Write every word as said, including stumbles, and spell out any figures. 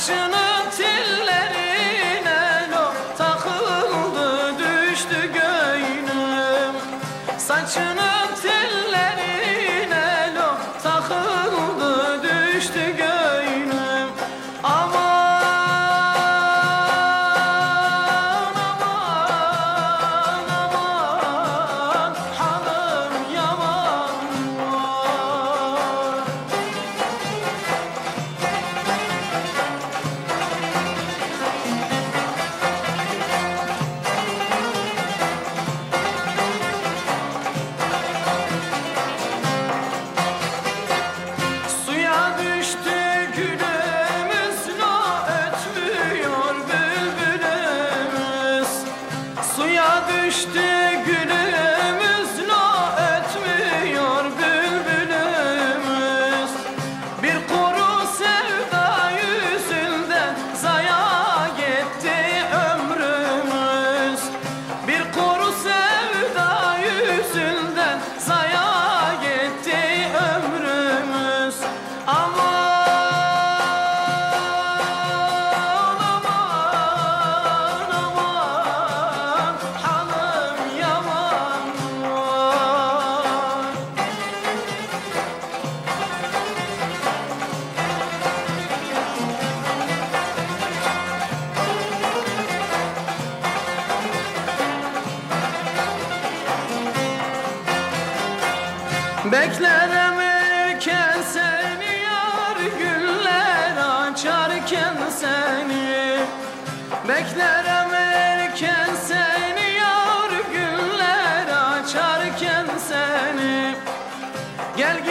Saçının tellerine lo takıldı düştü göynüm. Saçının tellerine lo takıldı düştü göynüm. Aman aman aman hanım yaman var. Suya düştü gülümüz, lo ötmüyor bülbülümüz. Suya düştü gülümüz, lo ötmüyor bülbülümüz. Bir kuru sevda yüzünden zaya gitti ömrümüz. Bir kuru sevda yüzünden zaya gitti ömrümüz. Aman aman aman hanım yaman var. Beklerim iken seni yar, güller açarken seni. Beklerim iken seni yar, güller açarken seni. Gel